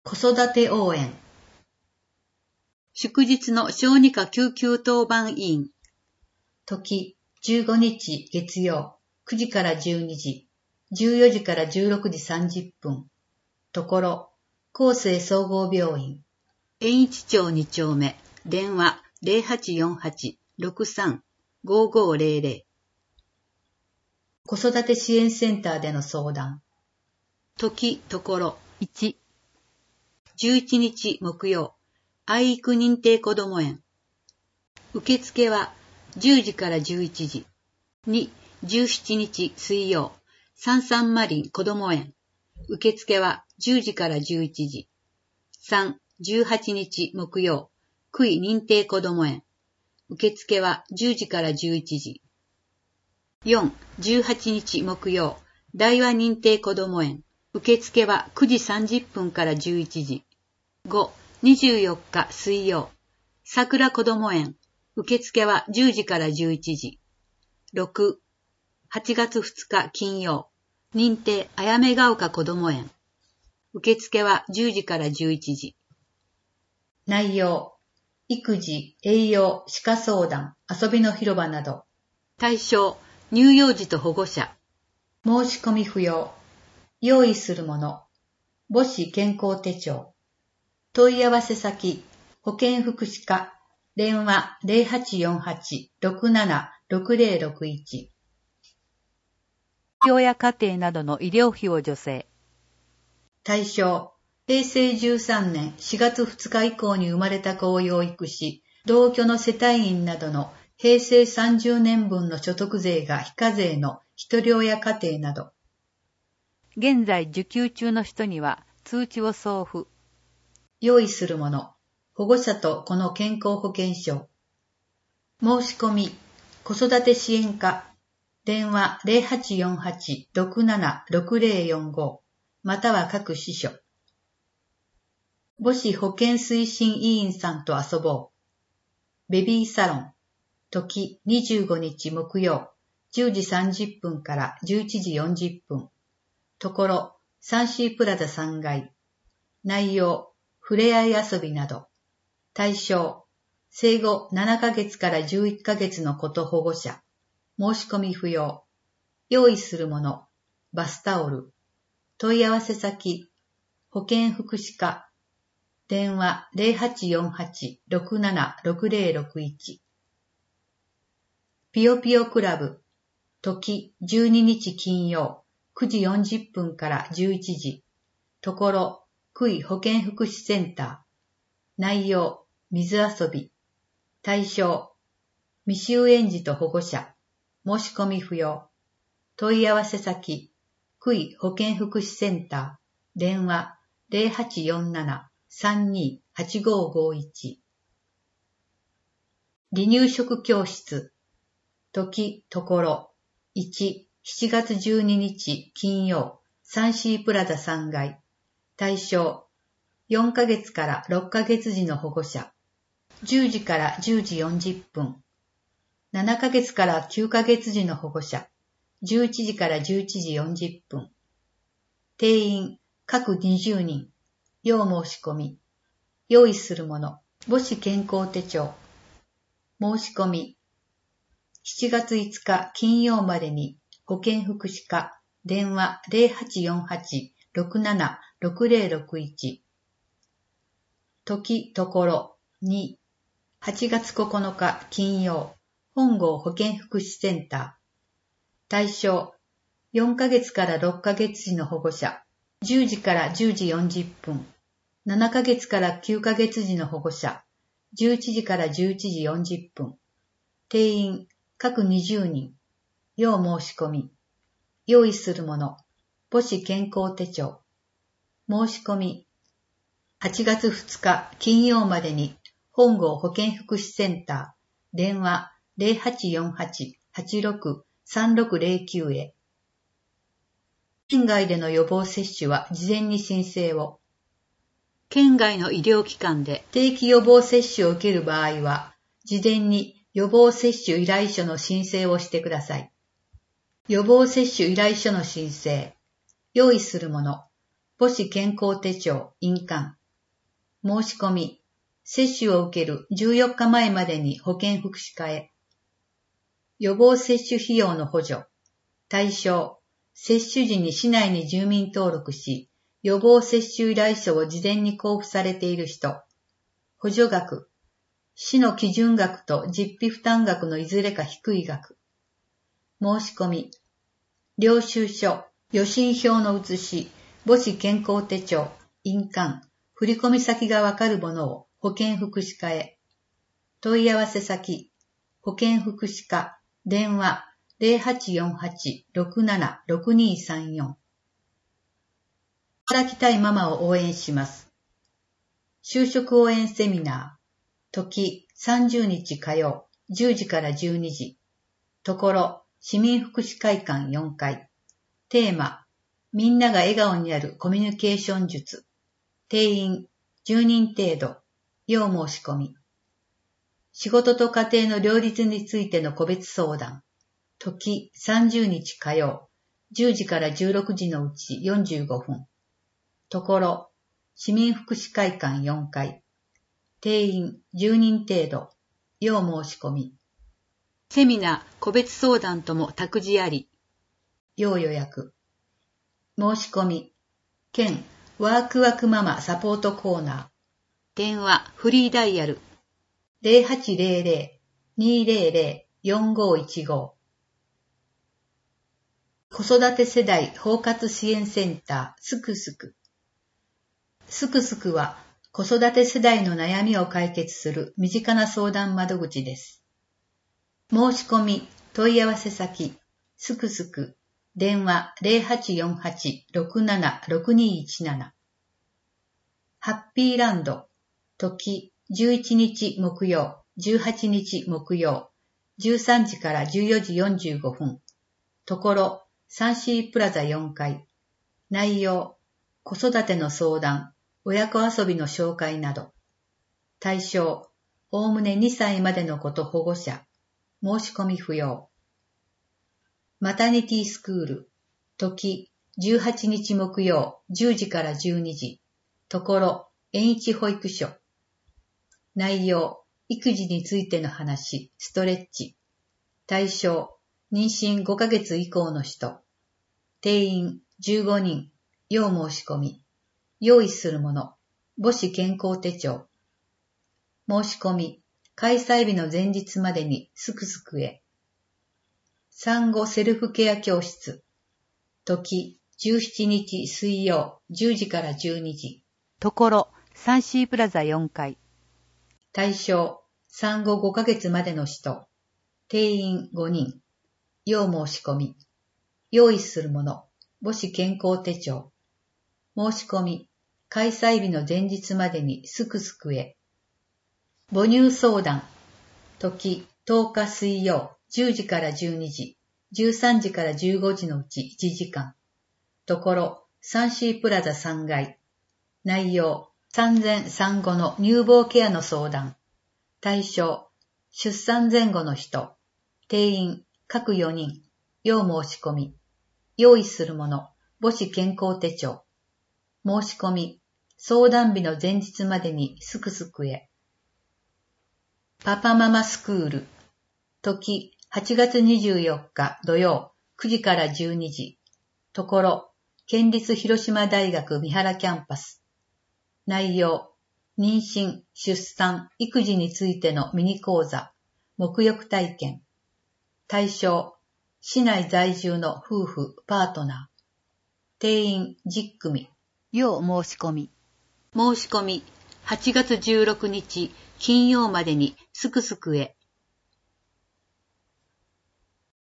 子育て応援。 祝日の小児科救急当番委員。 時、15日月曜、9時から12時、14時から16時30分。ところ、厚生総合病院。 円一町2丁目、電話0848-63-5500。 子育て支援センターでの相談。 時、ところ、1。11日木曜、愛育認定こども園。受付は10時から11時。2、17日水曜、三三マリンこども園。受付は10時から11時。3、18日木曜、区医認定こども園。受付は10時から11時。4、18日木曜、大和認定こども園。受付は9時30分から11時。5、24日水曜、桜こども園。受付は10時から11時。6、8月2日金曜、認定あやめが丘こども園。受付は10時から11時。 内容、育児、栄養、歯科相談、遊びの広場など。 対象、乳幼児と保護者。 申し込み不要。用意するもの。母子健康手帳。問い合わせ先、保健福祉課、電話0848-676061。 親家庭などの医療費を助成。 対象、平成13年4月2日以降に生まれた子を養育し、同居の世帯員などの平成30年分の所得税が非課税の一人親家庭など。 現在受給中の人には通知を送付。 用意するもの、保護者と子の健康保険証。申し込み、子育て支援課、電話0848-676045、または各支所。母子保健推進委員さんと遊ぼう。ベビーサロン、時25日木曜、10時30分から11時40分。ところ、サンシープラザ3階。内容、ふれあい遊びなど。対象、生後7ヶ月から11ヶ月の子と保護者。申し込み不要。用意するもの、バスタオル。問い合わせ先、保健福祉課。電話0848-676061。ぴよぴよクラブ。時12日金曜、9時40分から11時。ところ、区医保健福祉センター。内容、水遊び。対象、未就園児と保護者。申し込み不要。問い合わせ先、区医保健福祉センター。電話0847-328551。離乳食教室。時、ところ。1、7月12日金曜、サンシープラザ3階。対象、4ヶ月から6ヶ月時の保護者。10時から10時40分。7ヶ月から9ヶ月時の保護者。11時から11時40分。定員、各20人。要申し込み。用意するもの。母子健康手帳。申し込み。7月5日金曜までに保健福祉課。電話0848-676061。時、ところ。2、8月9日金曜。本郷保健福祉センター。対象、4ヶ月から6ヶ月時の保護者。10時から10時40分。7ヶ月から9ヶ月時の保護者。11時から11時40分。定員、各20人。要申し込み。用意するもの。母子健康手帳。申し込み。8月2日金曜までに本郷保健福祉センター。電話0848-863609へ。県外での予防接種は事前に申請を。 県外の医療機関で定期予防接種を受ける場合は、事前に予防接種依頼書の申請をしてください。予防接種依頼書の申請。用意するもの。母子健康手帳、印鑑。 申し込み、接種を受ける14日前までに保健福祉課へ。予防接種費用の補助。対象、接種時に市内に住民登録し、予防接種依頼書を事前に交付されている人。補助額、市の基準額と実費負担額のいずれか低い額。申し込み、領収書、予診票の写し、母子健康手帳、印鑑、振込先がわかるものを保健福祉課へ。問い合わせ先、保健福祉課、電話 0848-676234。働きたいママを応援します。就職応援セミナー、時30日火曜、10時から12時。ところ、市民福祉会館4階。テーマ、みんなが笑顔になるコミュニケーション術。定員10人程度。要申し込み。仕事と家庭の両立についての個別相談。時30日火曜、10時から16時のうち45分。ところ、市民福祉会館4階。定員10人程度。要申し込み。 セミナー、個別相談とも託児あり。 要予約。申し込み。県ワークワークママサポートコーナー。 電話、フリーダイヤル。 0800-200-4515。子育て世代包括支援センターすくすく。すくすくは子育て世代の悩みを解決する身近な相談窓口です。申し込み、問い合わせ先、すくすく、電話 0848-676217。ハッピーランド、時11日木曜、18日木曜、13時から14時45分。ところ、サンシープラザ4階。内容、子育ての相談、親子遊びの紹介など。対象、おおむね2歳までの子と保護者。申し込み不要。マタニティスクール、時18日木曜、10時から12時。ところ、園一保育所。内容、育児についての話、ストレッチ。対象、妊娠5ヶ月以降の人。定員15人。要申し込み。用意するもの。母子健康手帳。申し込み。開催日の前日までにすくすくへ。産後セルフケア教室。時17日水曜10時から12時。 ところ、サンシープラザ4階。 対象、産後5ヶ月までの人。定員5人。要申し込み。用意するもの。母子健康手帳。申し込み。開催日の前日までにすくすくへ。母乳相談。時10日水曜10時から12時。13時から15時のうち1時間。ところ、サンシープラザ3階。内容、産前産後の乳房ケアの相談。対象、出産前後の人。定員、各4人。要申し込み。用意するもの。母子健康手帳。申し込み。相談日の前日までにすくすくへ。パパママスクール。時8月24日土曜9時から12時。ところ、県立広島大学三原キャンパス。内容、妊娠、出産、育児についてのミニ講座、沐浴体験。対象、市内在住の夫婦、パートナー。定員10組。 要申し込み。申し込み、8月16日金曜までにすくすくへ。